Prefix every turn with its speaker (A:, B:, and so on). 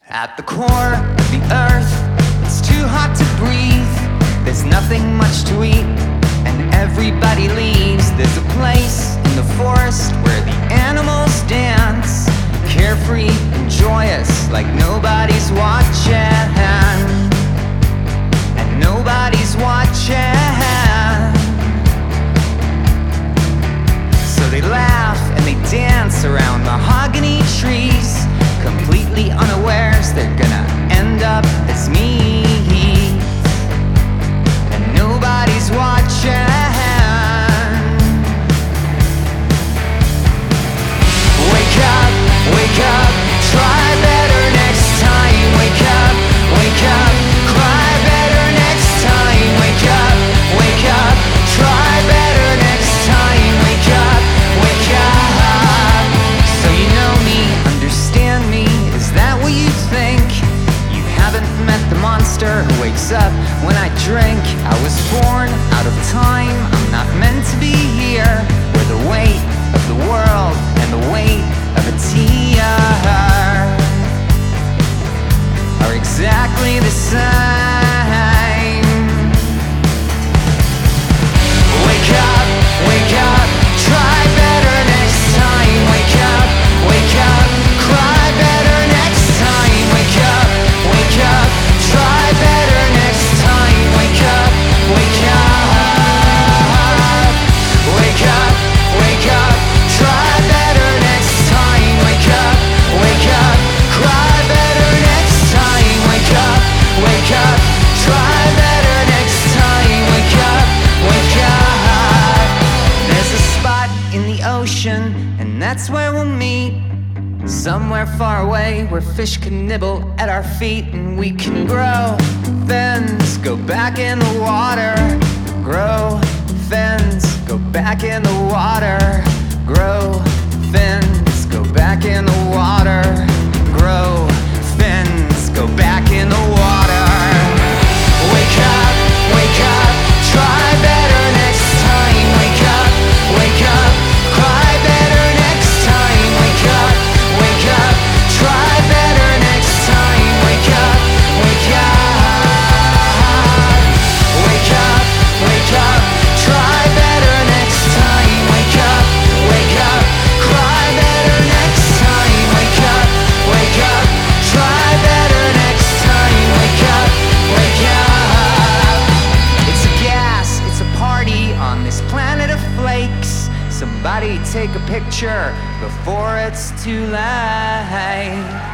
A: At the core of the earth, it's too hot to breathe. There's nothing much to eat, and everybody leaves. There's a place in the forest where the animals dance, carefree and joyous, like nobody's watching. And nobody's watching. So they laugh and they dance around mahogany trees, completely unawares they're gonna end up as me. And nobody's watching. Wake up, try better next time. Wake up, cry better next time. Wake up, try better next time. Wake up. So you know me, understand me, is that what you think? You haven't met the monster who wakes up when I drink. I was born out of time, I'm not meant to be here, where the weight of the world and the weight of a tear are exactly the same. Wake up, try better next time. Wake up, cry better next time. Wake up, try better next time. Wake up, try better next time. Wake up, cry better next time. Wake up, try better next time. Wake up. There's a spot in the ocean, and that's where we'll meet. Somewhere far away where fish can nibble at our feet, and we can grow fins, go back in the water. Grow fins, go back in the water. Grow fins, go back in the water. Grow fins, go back in the water. Wake up, try better next time. Wake up, cry better next time. Wake up, try better next time. Wake up, try better next time. Wake up, cry better next time. Wake up, try better next time. Wake up. It's a gas, it's a party on this planet of flakes. Somebody take a picture before it's too late.